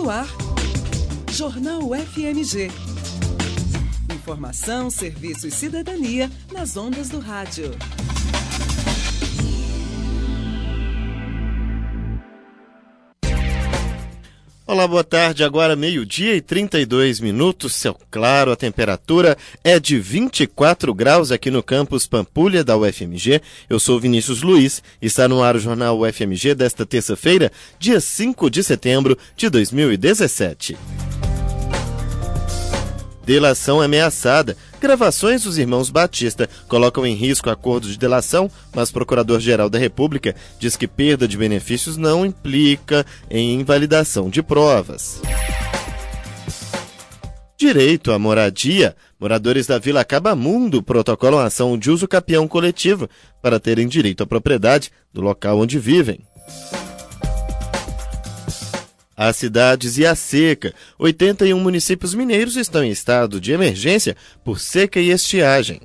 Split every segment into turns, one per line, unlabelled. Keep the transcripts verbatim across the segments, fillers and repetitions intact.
No ar, Jornal F M G. Informação, serviço e cidadania nas ondas do rádio.
Olá, boa tarde. Agora meio-dia e trinta e dois minutos, céu claro, a temperatura é de vinte e quatro graus aqui no campus Pampulha da U F M G. Eu sou Vinícius Luiz e está no ar o Jornal U F M G desta terça-feira, dia cinco de setembro de dois mil e dezessete. Delação ameaçada. Gravações dos irmãos Batista colocam em risco acordo de delação, mas o Procurador-Geral da República diz que perda de benefícios não implica em invalidação de provas. Direito à moradia. Moradores da Vila Acabamundo protocolam ação de uso capião coletivo para terem direito à propriedade do local onde vivem. As cidades e a seca. oitenta e um municípios mineiros estão em estado de emergência por seca e estiagem.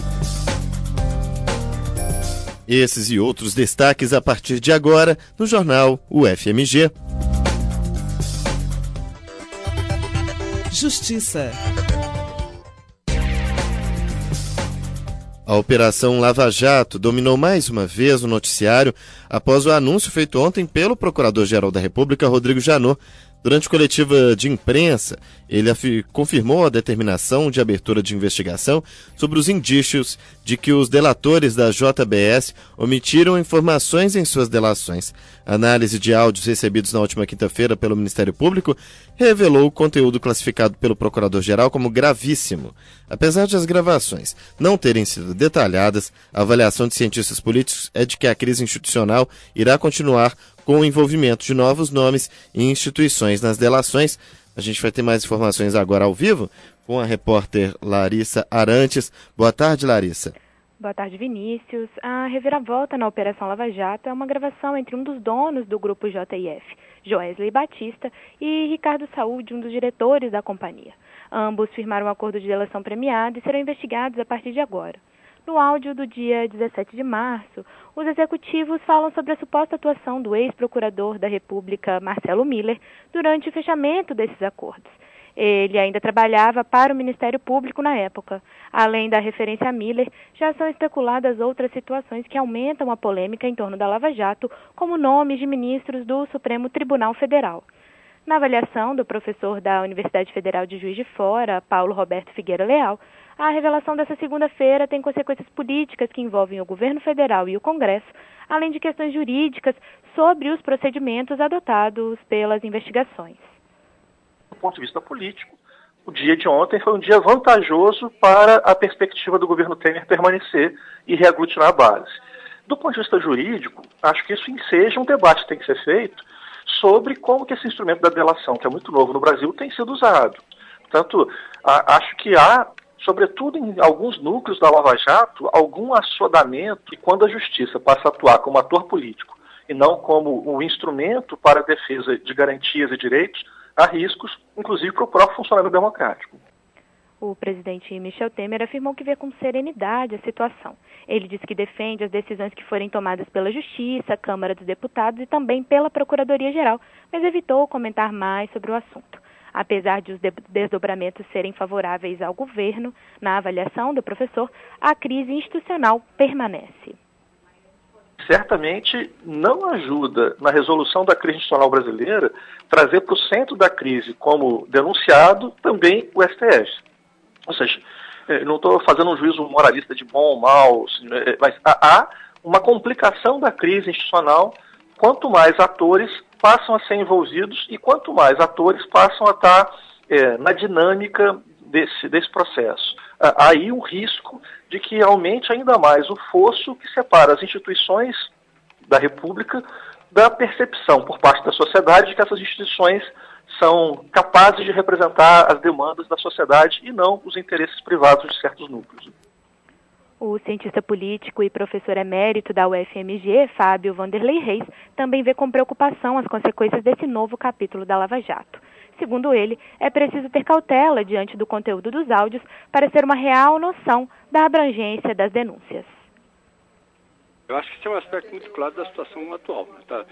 Esses e outros destaques a partir de agora no Jornal U F M G.
Justiça.
A Operação Lava Jato dominou mais uma vez o noticiário após o anúncio feito ontem pelo Procurador-Geral da República, Rodrigo Janot. Durante coletiva de imprensa, ele confirmou a determinação de abertura de investigação sobre os indícios de que os delatores da J B S omitiram informações em suas delações. A análise de áudios recebidos na última quinta-feira pelo Ministério Público revelou o conteúdo classificado pelo Procurador-Geral como gravíssimo. Apesar de as gravações não terem sido detalhadas, a avaliação de cientistas políticos é de que a crise institucional irá continuar com o envolvimento de novos nomes e instituições nas delações. A gente vai ter mais informações agora ao vivo com a repórter Larissa Arantes. Boa tarde, Larissa.
Boa tarde, Vinícius. A reviravolta na Operação Lava Jato é uma gravação entre um dos donos do grupo J I F, Joesley Batista, e Ricardo Saúde, um dos diretores da companhia. Ambos firmaram um acordo de delação premiada e serão investigados a partir de agora. No áudio do dia dezessete de março, os executivos falam sobre a suposta atuação do ex-procurador da República, Marcelo Miller, durante o fechamento desses acordos. Ele ainda trabalhava para o Ministério Público na época. Além da referência a Miller, já são especuladas outras situações que aumentam a polêmica em torno da Lava Jato, como nomes de ministros do Supremo Tribunal Federal. Na avaliação do professor da Universidade Federal de Juiz de Fora, Paulo Roberto Figueira Leal, a revelação dessa segunda-feira tem consequências políticas que envolvem o governo federal e o Congresso, além de questões jurídicas sobre os procedimentos adotados pelas investigações.
Do ponto de vista político, o dia de ontem foi um dia vantajoso para a perspectiva do governo Temer permanecer e reaglutinar a base. Do ponto de vista jurídico, acho que isso enseja um debate que tem que ser feito sobre como que esse instrumento da delação, que é muito novo no Brasil, tem sido usado. Portanto, a, acho que há, sobretudo em alguns núcleos da Lava Jato, algum assodamento, e quando a justiça passa a atuar como ator político e não como um instrumento para a defesa de garantias e direitos, há riscos, inclusive, para o próprio funcionamento democrático.
O presidente Michel Temer afirmou que vê com serenidade a situação. Ele disse que defende as decisões que forem tomadas pela Justiça, Câmara dos Deputados e também pela Procuradoria-Geral, mas evitou comentar mais sobre o assunto. Apesar de os desdobramentos serem favoráveis ao governo, na avaliação do professor, a crise institucional permanece.
Certamente não ajuda na resolução da crise institucional brasileira trazer para o centro da crise como denunciado também o S T F. Ou seja, não estou fazendo um juízo moralista de bom ou mal, mas há uma complicação da crise institucional quanto mais atores passam a ser envolvidos e quanto mais atores passam a estar é, na dinâmica desse, desse processo. Há aí um risco de que aumente ainda mais o fosso que separa as instituições da República da percepção por parte da sociedade de que essas instituições são capazes de representar as demandas da sociedade e não os interesses privados de certos núcleos.
O cientista político e professor emérito da U F M G, Fábio Vanderlei Reis, também vê com preocupação as consequências desse novo capítulo da Lava Jato. Segundo ele, é preciso ter cautela diante do conteúdo dos áudios para ter uma real noção da abrangência das denúncias.
Eu acho que esse é um aspecto muito claro da situação atual. Né? Tá?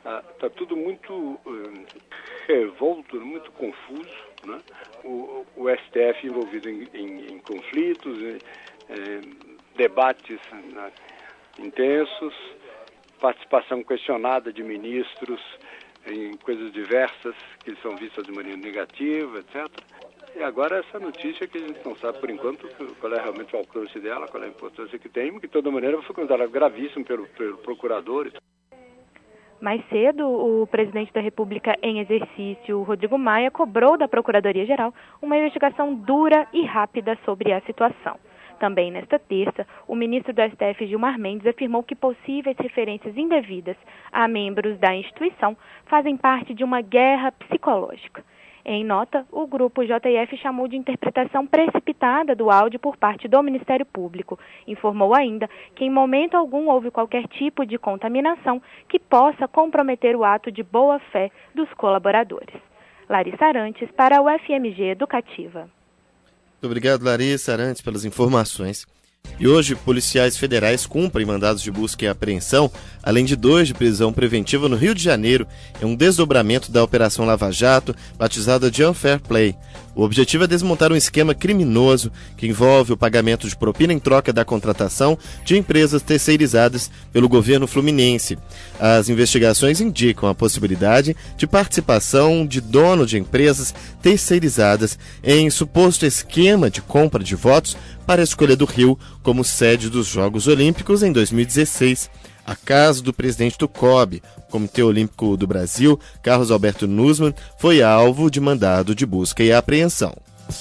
Está tudo muito uh, revolto, muito confuso, né? O, o S T F envolvido em, em, em conflitos, em, em debates, né, intensos, participação questionada de ministros em coisas diversas que são vistas de maneira negativa, etcétera. E agora essa notícia que a gente não sabe por enquanto qual é realmente o alcance dela, qual é a importância que tem, que de toda maneira foi considerado gravíssimo pelo, pelo procurador.
Mais cedo, o presidente da República em exercício, Rodrigo Maia, cobrou da Procuradoria-Geral uma investigação dura e rápida sobre a situação. Também nesta terça, o ministro do S T F, Gilmar Mendes, afirmou que possíveis referências indevidas a membros da instituição fazem parte de uma guerra psicológica. Em nota, o grupo J F chamou de interpretação precipitada do áudio por parte do Ministério Público. Informou ainda que em momento algum houve qualquer tipo de contaminação que possa comprometer o ato de boa-fé dos colaboradores. Larissa Arantes, para o F M G Educativa.
Muito obrigado, Larissa Arantes, pelas informações. E hoje, policiais federais cumprem mandados de busca e apreensão, além de dois de prisão preventiva no Rio de Janeiro, em um desdobramento da Operação Lava Jato, batizada de Unfair Play. O objetivo é desmontar um esquema criminoso que envolve o pagamento de propina em troca da contratação de empresas terceirizadas pelo governo fluminense. As investigações indicam a possibilidade de participação de dono de empresas terceirizadas em suposto esquema de compra de votos para a escolha do Rio como sede dos Jogos Olímpicos em dois mil e dezesseis. A casa do presidente do C O B, Comitê Olímpico do Brasil, Carlos Alberto Nussmann, foi alvo de mandado de busca e apreensão.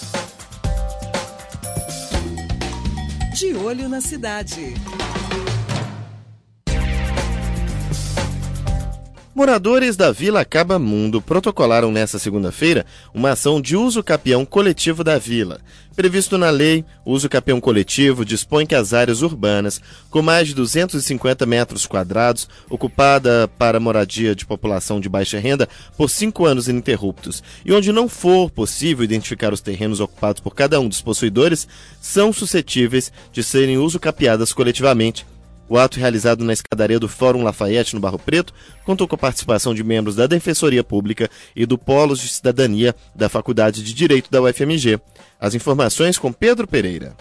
De olho na cidade.
Moradores da Vila Acabamundo protocolaram nesta segunda-feira uma ação de uso capião coletivo da vila. Previsto na lei, o uso capião coletivo dispõe que as áreas urbanas com mais de duzentos e cinquenta metros quadrados, ocupada para moradia de população de baixa renda por cinco anos ininterruptos, e onde não for possível identificar os terrenos ocupados por cada um dos possuidores, são suscetíveis de serem uso capiadas coletivamente. O ato realizado na escadaria do Fórum Lafayette, no Barro Preto, contou com a participação de membros da Defensoria Pública e do Polos de Cidadania da Faculdade de Direito da U F M G. As informações com Pedro Pereira.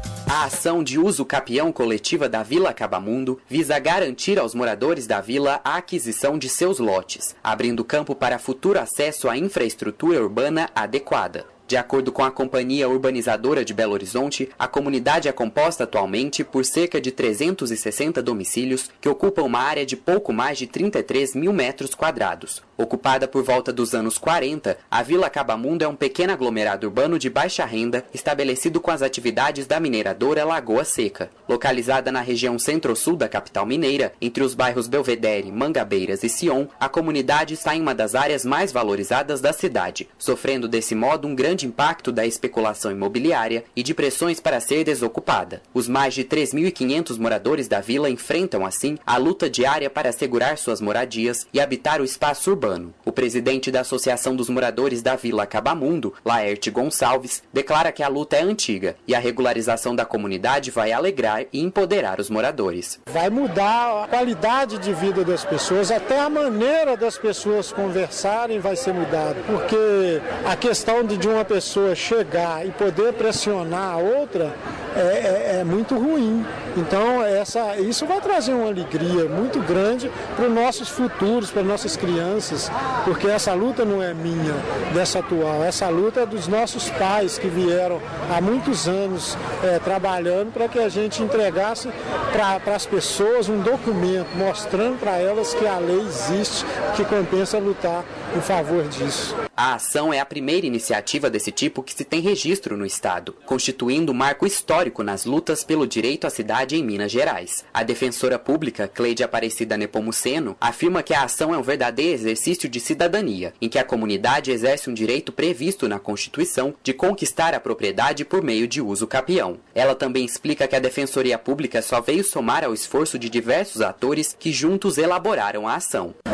A ação de uso capião coletiva da Vila Acabamundo visa garantir aos moradores da vila a aquisição de seus lotes, abrindo campo para futuro acesso à infraestrutura urbana adequada. De acordo com a Companhia Urbanizadora de Belo Horizonte, a comunidade é composta atualmente por cerca de trezentos e sessenta domicílios que ocupam uma área de pouco mais de trinta e três mil metros quadrados. Ocupada por volta dos anos quarenta, a Vila Acabamundo é um pequeno aglomerado urbano de baixa renda estabelecido com as atividades da mineradora Lagoa Seca. Localizada na região centro-sul da capital mineira, entre os bairros Belvedere, Mangabeiras e Sion, a comunidade está em uma das áreas mais valorizadas da cidade, sofrendo desse modo um grande impacto da especulação imobiliária e de pressões para ser desocupada. Os mais de três mil e quinhentos moradores da vila enfrentam, assim, a luta diária para assegurar suas moradias e habitar o espaço urbano. O presidente da Associação dos Moradores da Vila Acabamundo, Laerte Gonçalves, declara que a luta é antiga e a regularização da comunidade vai alegrar e empoderar os moradores.
Vai mudar a qualidade de vida das pessoas, até a maneira das pessoas conversarem vai ser mudada, porque a questão de, de uma pessoa chegar e poder pressionar a outra é, é, é muito ruim. Então essa, isso vai trazer uma alegria muito grande para os nossos futuros, para nossas crianças, porque essa luta não é minha, dessa atual, essa luta é dos nossos pais que vieram há muitos anos é, trabalhando para que a gente entregasse para as pessoas um documento mostrando para elas que a lei existe, que compensa lutar em favor disso.
A ação é a primeira iniciativa desse tipo que se tem registro no estado, constituindo um marco histórico nas lutas pelo direito à cidade em Minas Gerais. A defensora pública, Cleide Aparecida Nepomuceno, afirma que a ação é um verdadeiro exercício de cidadania, em que a comunidade exerce um direito previsto na Constituição de conquistar a propriedade por meio de uso capião. Ela também explica que a Defensoria Pública só veio somar ao esforço de diversos atores que juntos elaboraram a ação.
É muito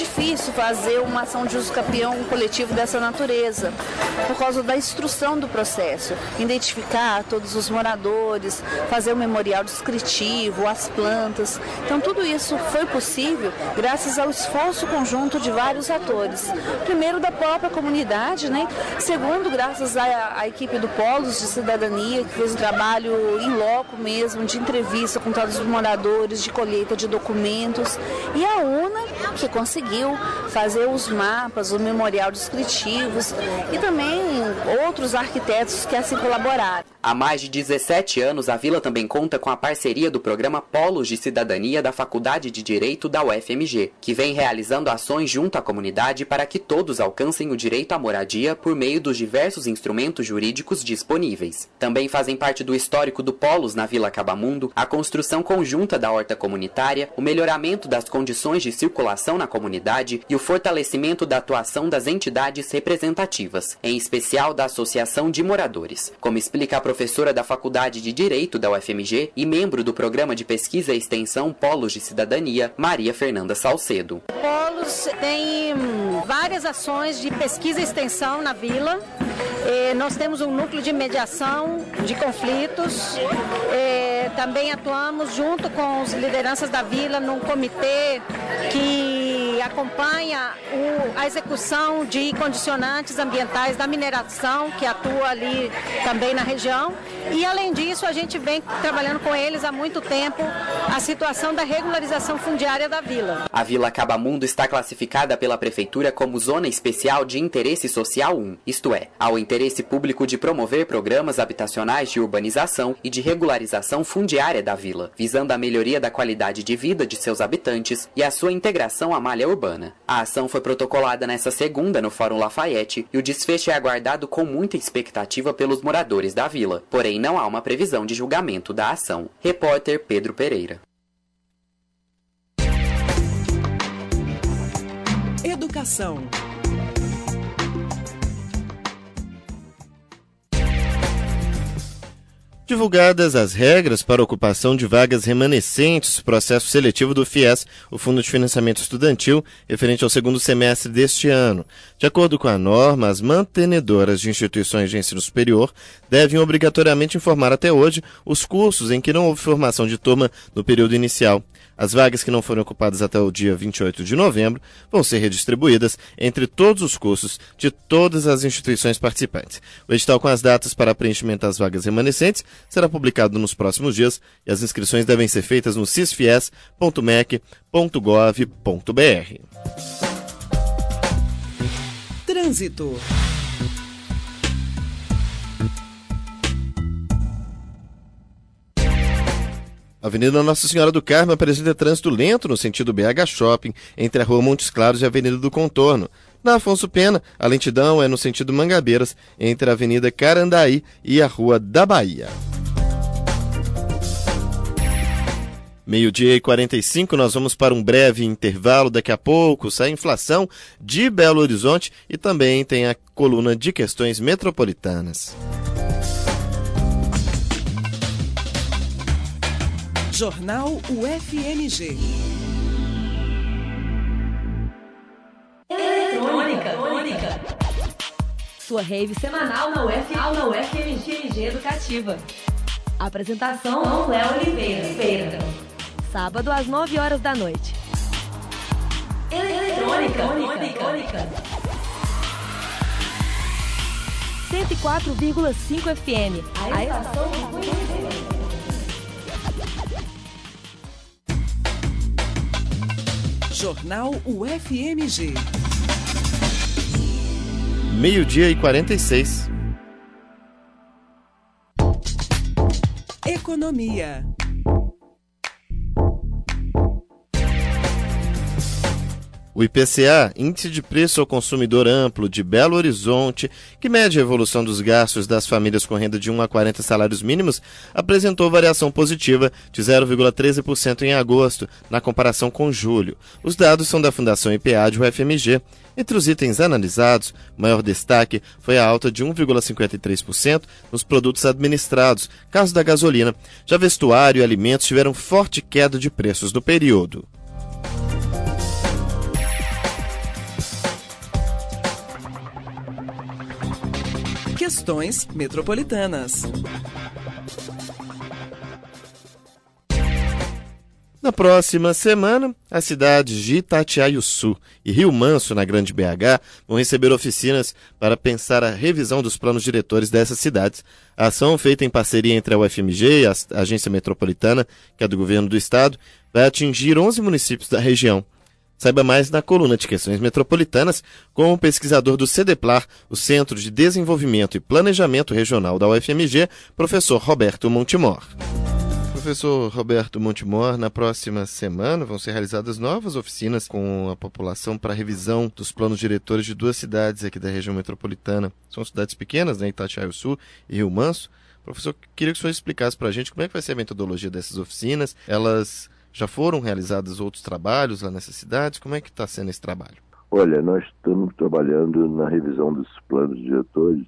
difícil fazer uma ação de uso capião coletivo dessa natureza, por causa da instrução do processo, identificar todos os moradores, fazer o memorial descritivo, as plantas. Então tudo isso foi possível graças ao esforço conjunto de vários atores. Primeiro da própria comunidade, né? Segundo, graças à, à equipe do Polos de Cidadania, que fez um trabalho em loco mesmo, de entrevista com todos os moradores, de colheita de documentos, e a UNA, que conseguiu fazer os mapas, o memorial descritivos, e também outros arquitetos que assim colaboraram.
Há mais de dezessete anos, a Vila também conta com a parceria do programa Polos de Cidadania da Faculdade de Direito da U F M G, que vem realizando ações junto à comunidade para que todos alcancem o direito à moradia por meio dos diversos instrumentos jurídicos disponíveis. Também fazem parte do histórico do Polos na Vila Cabamundo a construção conjunta da horta comunitária, o melhoramento das condições de circulação na comunidade e o fortalecimento da atuação das entidades representativas, em especial da Associação de Moradores, como explica a professora da Faculdade de Direito da U F M G e membro do Programa de Pesquisa e Extensão Polos de Cidadania, Maria Fernanda Salcedo.
O Polos tem várias ações de pesquisa e extensão na Vila. Eh, nós temos um núcleo de mediação de conflitos. Eh, também atuamos junto com as lideranças da Vila num comitê que acompanha o, a execução de condicionantes ambientais da mineração, que atua ali também na região. E, além disso, a gente vem trabalhando com eles há muito tempo a situação da regularização fundiária da Vila.
A Vila Cabamundo está classificada pela Prefeitura como Zona Especial de Interesse Social um, isto é, ao interesse público de promover programas habitacionais de urbanização e de regularização fundiária da Vila, visando a melhoria da qualidade de vida de seus habitantes e a sua integração à malha urbana. A ação foi protocolada nesta segunda no Fórum Lafayette e o desfecho é aguardado com muita expectativa pelos moradores da Vila, porém não há uma previsão de julgamento da ação. Repórter Pedro Pereira.
Educação.
Divulgadas as regras para a ocupação de vagas remanescentes do processo seletivo do FIES, o Fundo de Financiamento Estudantil, referente ao segundo semestre deste ano. De acordo com a norma, as mantenedoras de instituições de ensino superior devem obrigatoriamente informar até hoje os cursos em que não houve formação de turma no período inicial. As vagas que não foram ocupadas até o dia vinte e oito de novembro vão ser redistribuídas entre todos os cursos de todas as instituições participantes. O edital com as datas para preenchimento das vagas remanescentes será publicado nos próximos dias e as inscrições devem ser feitas no cisfies ponto mec ponto gov ponto br.
Trânsito.
A Avenida Nossa Senhora do Carmo apresenta trânsito lento no sentido B H Shopping, entre a Rua Montes Claros e a Avenida do Contorno. Na Afonso Pena, a lentidão é no sentido Mangabeiras, entre a Avenida Carandaí e a Rua da Bahia. Meio-dia e quarenta e cinco, nós vamos para um breve intervalo. Daqui a pouco sai a inflação de Belo Horizonte e também tem a coluna de questões metropolitanas.
Jornal U F M G.
Eletrônica. Eletrônica. Sua rave semanal na U F, na U F M G Educativa. Apresentação Léo Oliveira. Sábado às nove horas da noite. Eletrônica. Eletrônica. cento e quatro vírgula cinco F M. A estação do conhecimento.
Jornal U F M G.
Meio-dia e quarenta e seis.
Economia.
O I P C A, Índice de Preço ao Consumidor Amplo de Belo Horizonte, que mede a evolução dos gastos das famílias com renda de um a quarenta salários mínimos, apresentou variação positiva de zero vírgula treze por cento em agosto, na comparação com julho. Os dados são da Fundação I P A de U F M G. Entre os itens analisados, o maior destaque foi a alta de um vírgula cinquenta e três por cento nos produtos administrados, caso da gasolina. Já vestuário e alimentos tiveram forte queda de preços no período.
Questões metropolitanas.
Na próxima semana, as cidades de Itatiaiuçu e Rio Manso, na Grande B H, vão receber oficinas para pensar a revisão dos planos diretores dessas cidades. A ação, feita em parceria entre a U F M G e a Agência Metropolitana, que é do Governo do Estado, vai atingir onze municípios da região. Saiba mais na coluna de Questões Metropolitanas com o pesquisador do CEDEPLAR, o Centro de Desenvolvimento e Planejamento Regional da U F M G, professor Roberto Montemor. Professor Roberto Montemor, na próxima semana vão ser realizadas novas oficinas com a população para revisão dos planos diretores de duas cidades aqui da região metropolitana. São cidades pequenas, né, Itatiaiuçu e Rio Manso. Professor, queria que o senhor explicasse para a gente como é que vai ser a metodologia dessas oficinas. Elas já foram realizados outros trabalhos lá nessas cidades? Como é que está sendo esse trabalho?
Olha, nós estamos trabalhando na revisão dos planos diretores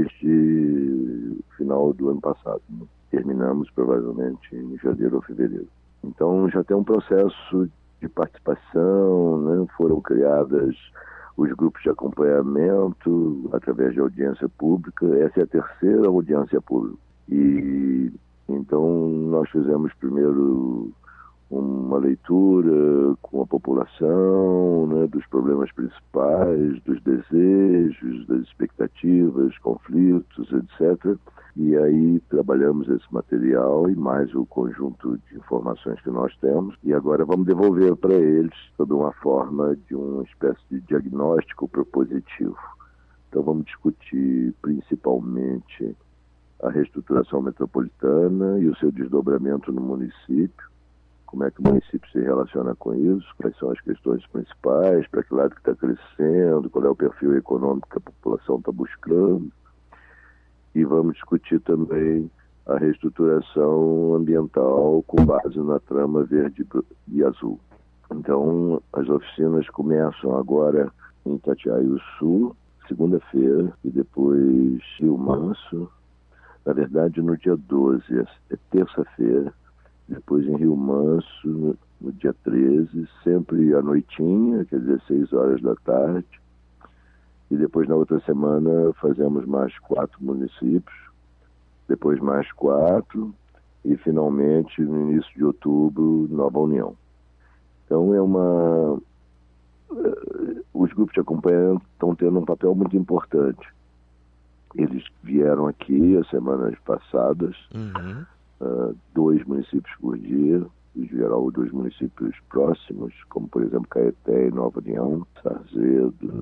desde o final do ano passado, né? Terminamos provavelmente em janeiro ou fevereiro. Então já tem um processo de participação, né? Foram criadas os grupos de acompanhamento através de audiência pública. Essa é a terceira audiência pública. E então nós fizemos primeiro uma leitura com a população, né, dos problemas principais, dos desejos, das expectativas, conflitos, etcétera. E aí trabalhamos esse material e mais o conjunto de informações que nós temos. E agora vamos devolver para eles sob uma forma de uma espécie de diagnóstico propositivo. Então vamos discutir principalmente a reestruturação metropolitana e o seu desdobramento no município. Como é que o município se relaciona com isso, quais são as questões principais, para que lado que está crescendo, qual é o perfil econômico que a população está buscando. E vamos discutir também a reestruturação ambiental com base na trama verde e azul. Então, as oficinas começam agora em Itatiaiuçu, segunda-feira, e depois Rio Manso, na verdade no dia doze, é terça-feira, depois em Rio Manso, no, no dia treze, sempre à noitinha, quer dizer, seis horas da tarde. E depois, na outra semana, fazemos mais quatro municípios, depois mais quatro, e finalmente, no início de outubro, Nova União. Então, é uma... Os grupos de acompanhamento estão tendo um papel muito importante. Eles vieram aqui as semanas passadas, uhum. Uh, dois municípios por dia, em geral dois municípios próximos, como por exemplo Caeté e Nova União, Sarzedo,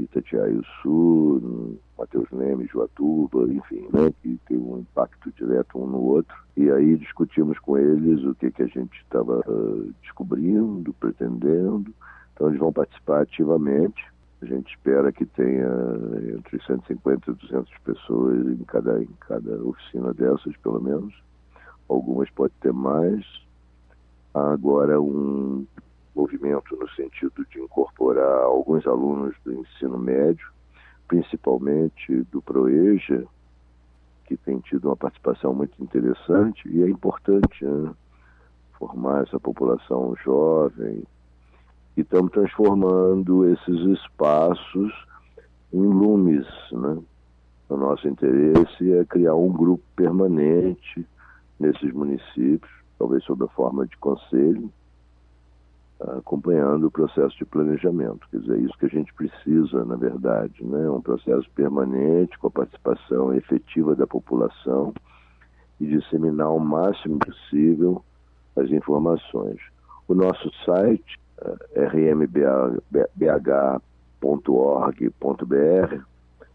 Itatiaiuçu, Mateus Leme, Joatuba, enfim, né, que tem um impacto direto um no outro. E aí discutimos com eles o que, que a gente estava uh, descobrindo, pretendendo. Então eles vão participar ativamente. A gente espera que tenha entre cento e cinquenta e duzentas pessoas em cada, em cada oficina dessas, pelo menos. Algumas pode ter mais. Há agora um movimento no sentido de incorporar alguns alunos do ensino médio, principalmente do PROEJA, que tem tido uma participação muito interessante, e é importante, né, formar essa população jovem. E estamos transformando esses espaços em lumes, né? O nosso interesse é criar um grupo permanente nesses municípios, talvez sob a forma de conselho, acompanhando o processo de planejamento. Quer dizer, é isso que a gente precisa, na verdade, né? Um processo permanente, com a participação efetiva da população e disseminar o máximo possível as informações. O nosso site, r m b h ponto org ponto b r,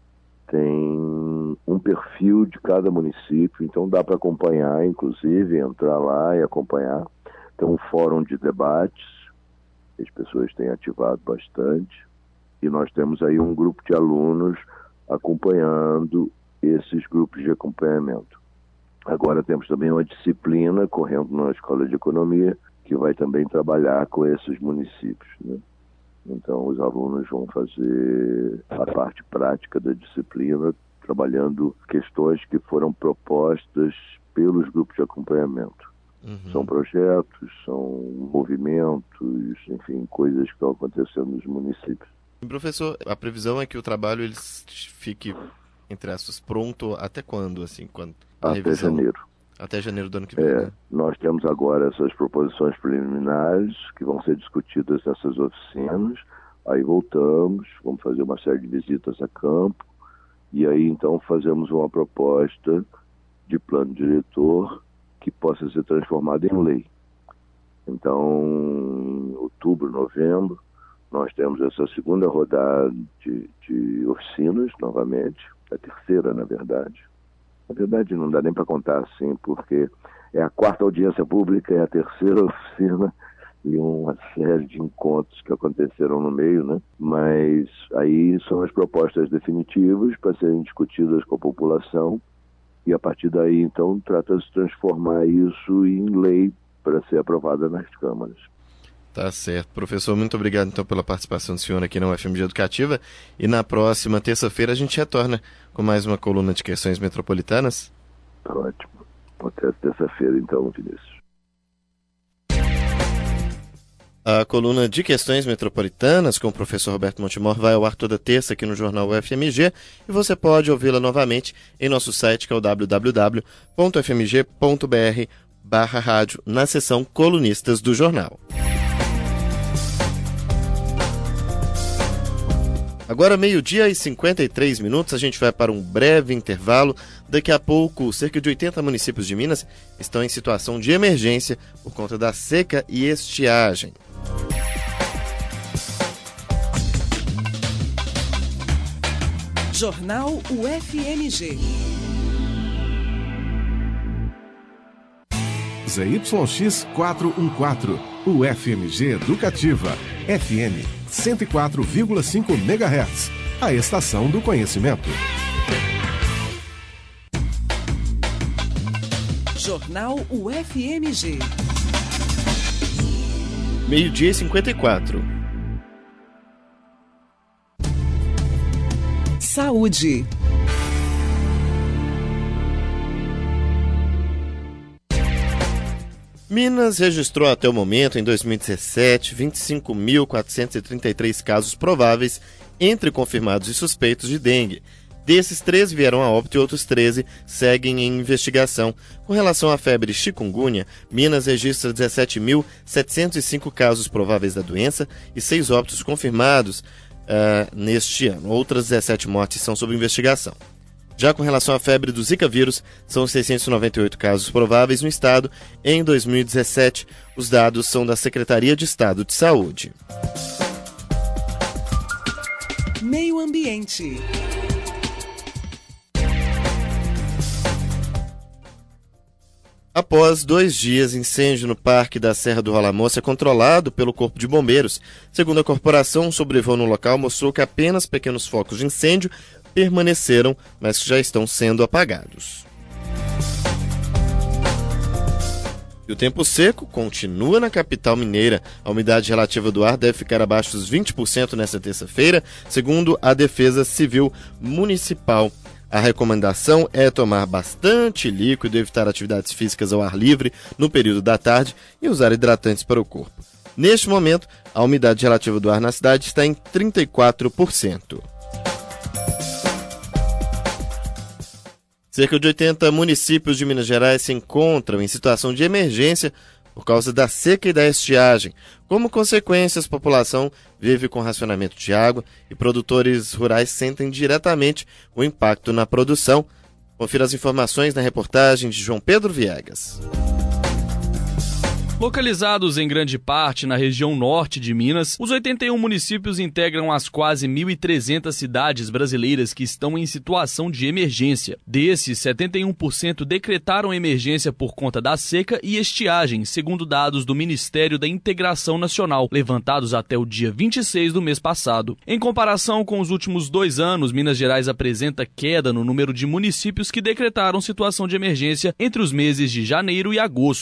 tem um perfil de cada município, então dá para acompanhar, inclusive, entrar lá e acompanhar. Tem um fórum de debates, as pessoas têm ativado bastante, e nós temos aí um grupo de alunos acompanhando esses grupos de acompanhamento. Agora temos também uma disciplina correndo na Escola de Economia, que vai também trabalhar com esses municípios, né? Então, os alunos vão fazer a parte prática da disciplina, trabalhando questões que foram propostas pelos grupos de acompanhamento. Uhum. São projetos, são movimentos, enfim, coisas que estão acontecendo nos municípios.
Professor, a previsão é que o trabalho ele fique entre aspas, pronto até quando, assim, quando?
Até
revisão?
janeiro.
Até janeiro do ano que vem.
É,
né?
Nós temos agora essas proposições preliminares que vão ser discutidas nessas oficinas, aí voltamos, vamos fazer uma série de visitas a campo, e aí então fazemos uma proposta de plano diretor que possa ser transformada em lei. Então, em outubro, novembro, nós temos essa segunda rodada de, de oficinas, novamente, a terceira, na verdade. Na verdade, não dá nem para contar assim, porque é a quarta audiência pública, é a terceira oficina e uma série de encontros que aconteceram no meio, né? Mas aí são as propostas definitivas para serem discutidas com a população e a partir daí, então, trata-se de transformar isso em lei para ser aprovada nas câmaras.
Tá certo. Professor, muito obrigado então pela participação do senhor aqui na U F M G Educativa. E na próxima terça-feira a gente retorna com mais uma coluna de questões metropolitanas.
Tá ótimo. Até terça-feira então, Vinícius.
A coluna de questões metropolitanas com o professor Roberto Montemor vai ao ar toda terça aqui no Jornal U F M G e você pode ouvi-la novamente em nosso site que é o w w w ponto f m g ponto b r barra rádio na seção Colunistas do Jornal. Agora meio-dia e cinquenta e três minutos, a gente vai para um breve intervalo. Daqui a pouco, cerca de oitenta municípios de Minas estão em situação de emergência por conta da seca e estiagem.
Jornal U F M G.
Z Y X quatrocentos e quatorze, U F M G Educativa, F M cento e quatro vírgula cinco megahertz, a estação do conhecimento.
Jornal U F M G.
Meio-dia e cinquenta e quatro.
Saúde.
Minas registrou até o momento, em dois mil e dezessete, vinte e cinco mil quatrocentos e trinta e três casos prováveis entre confirmados e suspeitos de dengue. Desses, treze vieram a óbito e outros treze seguem em investigação. Com relação à febre chikungunya, Minas registra dezessete mil setecentos e cinco casos prováveis da doença e seis óbitos confirmados uh, neste ano. Outras dezessete mortes são sob investigação. Já com relação à febre do Zika vírus, são seiscentos e noventa e oito casos prováveis no estado em dois mil e dezessete. Os dados são da Secretaria de Estado de Saúde.
Meio Ambiente.
Após dois dias, incêndio no Parque da Serra do Rola Moça é controlado pelo Corpo de Bombeiros. Segundo a corporação, um sobrevoo no local mostrou que apenas pequenos focos de incêndio permaneceram, mas que já estão sendo apagados. E o tempo seco continua na capital mineira. A umidade relativa do ar deve ficar abaixo dos vinte por cento nesta terça-feira, segundo a Defesa Civil Municipal. A recomendação é tomar bastante líquido, evitar atividades físicas ao ar livre no período da tarde e usar hidratantes para o corpo. Neste momento, a umidade relativa do ar na cidade está em trinta e quatro por cento. Cerca de oitenta municípios de Minas Gerais se encontram em situação de emergência por causa da seca e da estiagem. Como consequência, a população vive com racionamento de água e produtores rurais sentem diretamente o impacto na produção. Confira as informações na reportagem de João Pedro Viegas.
Localizados em grande parte na região norte de Minas, os oitenta e um municípios integram as quase mil e trezentas cidades brasileiras que estão em situação de emergência. Desses, setenta e um por cento decretaram emergência por conta da seca e estiagem, segundo dados do Ministério da Integração Nacional, levantados até o dia vinte e seis do mês passado. Em comparação com os últimos dois anos, Minas Gerais apresenta queda no número de municípios que decretaram situação de emergência entre os meses de janeiro e agosto.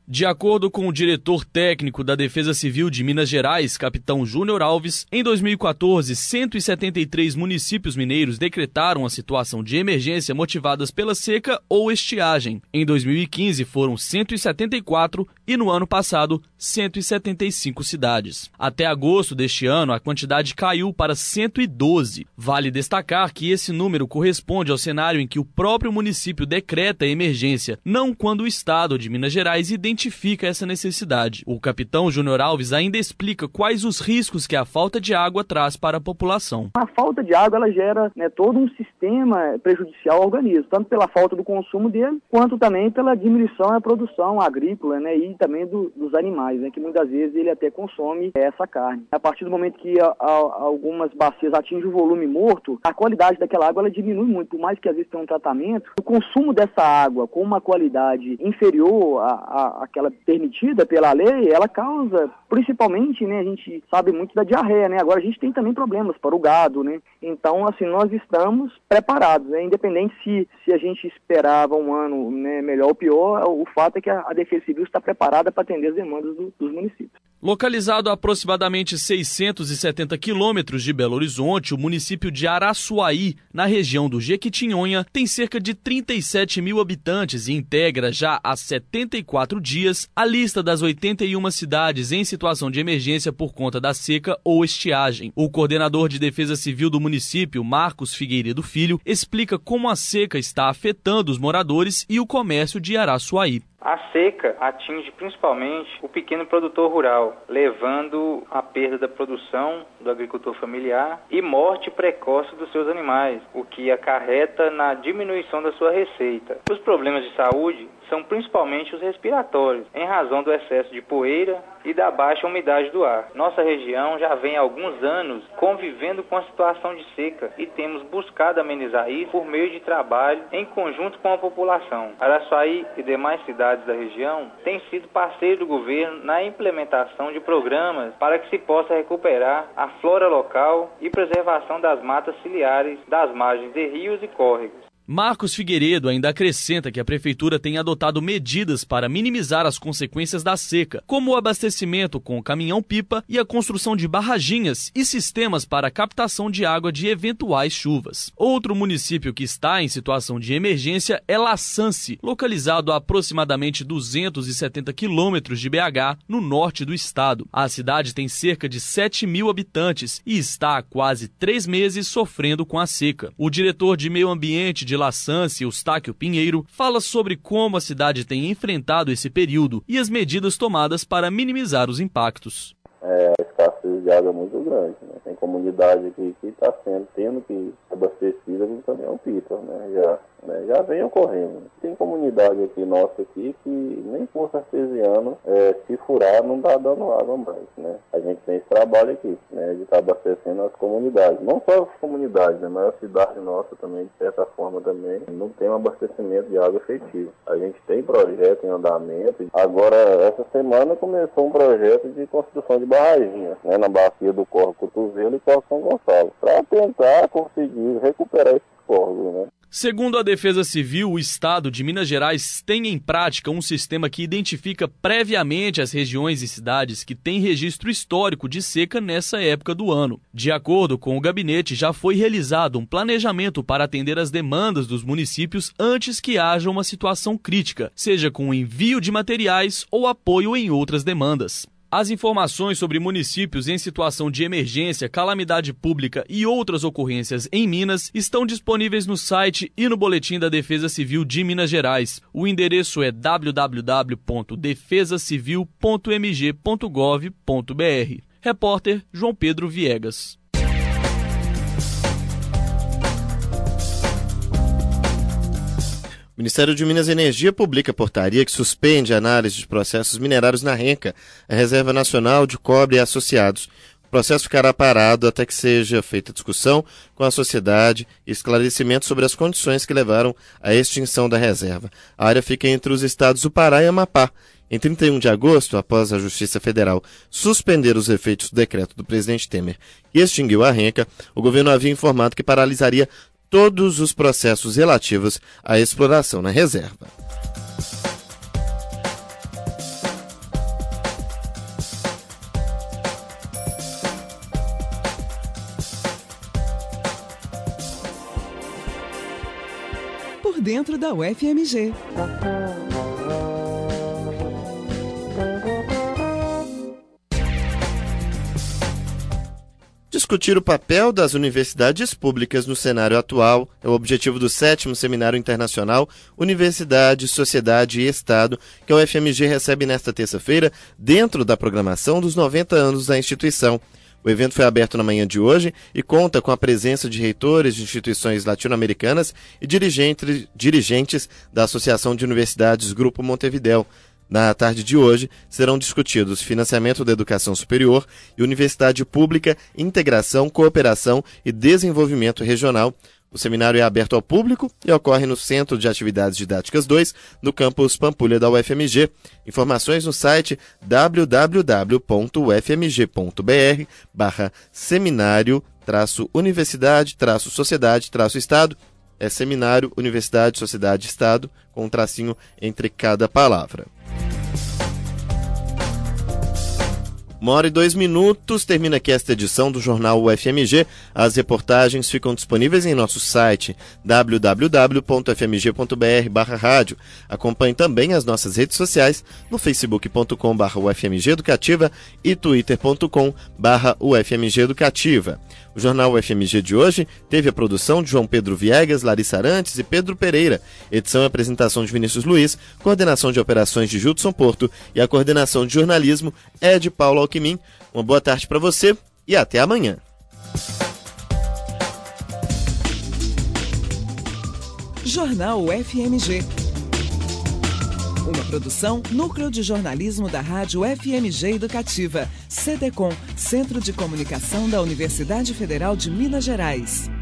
De acordo com o diretor técnico da Defesa Civil de Minas Gerais, capitão Júnior Alves, em dois mil e quatorze, cento e setenta e três municípios mineiros decretaram a situação de emergência motivadas pela seca ou estiagem. Em dois mil e quinze foram cento e setenta e quatro e no ano passado cento e setenta e cinco cidades. Até agosto deste ano, a quantidade caiu para cento e doze. Vale destacar que esse número corresponde ao cenário em que o próprio município decreta a emergência, não quando o Estado de Minas Gerais identifica identifica essa necessidade. O capitão Júnior Alves ainda explica quais os riscos que a falta de água traz para a população.
A falta de água ela gera, né, todo um sistema prejudicial ao organismo, tanto pela falta do consumo dele, quanto também pela diminuição da produção agrícola, né, e também do, dos animais, né, que muitas vezes ele até consome essa carne. A partir do momento que a, a, algumas bacias atingem o volume morto, a qualidade daquela água ela diminui muito, por mais que às vezes tenha um tratamento, o consumo dessa água com uma qualidade inferior a, a aquela permitida pela lei, ela causa, principalmente, né, a gente sabe muito da diarreia, né, agora a gente tem também problemas para o gado, né, então, assim, nós estamos preparados, né, independente se, se a gente esperava um ano, né, melhor ou pior, o fato é que a, a Defesa Civil está preparada para atender as demandas do, dos municípios.
Localizado a aproximadamente seiscentos e setenta quilômetros de Belo Horizonte, o município de Araçuaí, na região do Jequitinhonha, tem cerca de trinta e sete mil habitantes e integra já há setenta e quatro dias a lista das oitenta e uma cidades em situação de emergência por conta da seca ou estiagem. O coordenador de Defesa Civil do município, Marcos Figueiredo Filho, explica como a seca está afetando os moradores e o comércio de Araçuaí.
A seca atinge principalmente o pequeno produtor rural, levando à perda da produção do agricultor familiar e morte precoce dos seus animais, o que acarreta na diminuição da sua receita. Os problemas de saúde são principalmente os respiratórios, em razão do excesso de poeira e da baixa umidade do ar. Nossa região já vem há alguns anos convivendo com a situação de seca e temos buscado amenizar isso por meio de trabalho em conjunto com a população. Araçuaí e demais cidades da região têm sido parceiro do governo na implementação de programas para que se possa recuperar a flora local e preservação das matas ciliares das margens de rios e córregos.
Marcos Figueiredo ainda acrescenta que a prefeitura tem adotado medidas para minimizar as consequências da seca, como o abastecimento com caminhão-pipa e a construção de barraginhas e sistemas para a captação de água de eventuais chuvas. Outro município que está em situação de emergência é Laçance, localizado a aproximadamente duzentos e setenta quilômetros de B H, no norte do estado. A cidade tem cerca de sete mil habitantes e está há quase três meses sofrendo com a seca. O diretor de Meio Ambiente de Laçance, Eustáquio Pinheiro, fala sobre como a cidade tem enfrentado esse período e as medidas tomadas para minimizar os impactos.
É, a escassez de água é muito grande, né? Tem comunidade aqui que está sendo, tendo que ser abastecida com caminhão-pipa, né? Já, né? Já vem ocorrendo. Tem comunidade aqui nossa aqui que nem poço artesiano, é, se furar, não está dando água mais, né? A gente tem esse trabalho aqui, né? De estar tá abastecendo as comunidades. Não só as comunidades, né? Mas a cidade nossa também, de certa forma também, não tem um abastecimento de água efetivo. A gente tem projeto em andamento. Agora, essa semana começou um projeto de construção de barraginha, né, na bacia do Córrego Cotovelo e Córrego São Gonçalo, para tentar conseguir recuperar esses córregos, né?
Segundo a Defesa Civil, o Estado de Minas Gerais tem em prática um sistema que identifica previamente as regiões e cidades que têm registro histórico de seca nessa época do ano. De acordo com o gabinete, já foi realizado um planejamento para atender as demandas dos municípios antes que haja uma situação crítica, seja com envio de materiais ou apoio em outras demandas. As informações sobre municípios em situação de emergência, calamidade pública e outras ocorrências em Minas estão disponíveis no site e no boletim da Defesa Civil de Minas Gerais. O endereço é w w w ponto defesa civil ponto m g ponto gov ponto b r. Repórter João Pedro Viegas.
O Ministério de Minas e Energia publica portaria que suspende a análise de processos minerários na Renca, a Reserva Nacional de Cobre e Associados. O processo ficará parado até que seja feita discussão com a sociedade e esclarecimento sobre as condições que levaram à extinção da reserva. A área fica entre os estados do Pará e Amapá. Em trinta e um de agosto, após a Justiça Federal suspender os efeitos do decreto do presidente Temer que extinguiu a Renca, o governo havia informado que paralisaria todos os processos relativos à exploração na reserva.
por dentro da U F M G.
Discutir o papel das universidades públicas no cenário atual é o objetivo do sétimo Seminário Internacional Universidade, Sociedade e Estado, que a U F M G recebe nesta terça-feira, dentro da programação dos noventa anos da instituição. O evento foi aberto na manhã de hoje e conta com a presença de reitores de instituições latino-americanas e dirigentes, dirigentes da Associação de Universidades Grupo Montevidéu. Na tarde de hoje, serão discutidos financiamento da educação superior e universidade pública, integração, cooperação e desenvolvimento regional. O seminário é aberto ao público e ocorre no Centro de Atividades Didáticas dois, no campus Pampulha da U F M G. Informações no site w w w ponto u f m g ponto b r barra seminário traço universidade traço sociedade traço estado. É seminário, universidade, sociedade, estado, com um tracinho entre cada palavra. Uma hora e dois minutos, termina aqui esta edição do Jornal U F M G. As reportagens ficam disponíveis em nosso site w w w ponto f m g ponto b r barra rádio. Acompanhe também as nossas redes sociais no facebook ponto com barra u f m g educativa e twitter ponto com barra u f m g educativa. O Jornal U F M G de hoje teve a produção de João Pedro Viegas, Larissa Arantes e Pedro Pereira, edição e apresentação de Vinícius Luiz, coordenação de operações de Judson Porto e a coordenação de jornalismo é de Paulo Alquimim. Uma boa tarde para você e até amanhã.
Jornal U F M G. Uma produção Núcleo de Jornalismo da Rádio F M G Educativa, C D C O M, Centro de Comunicação da Universidade Federal de Minas Gerais.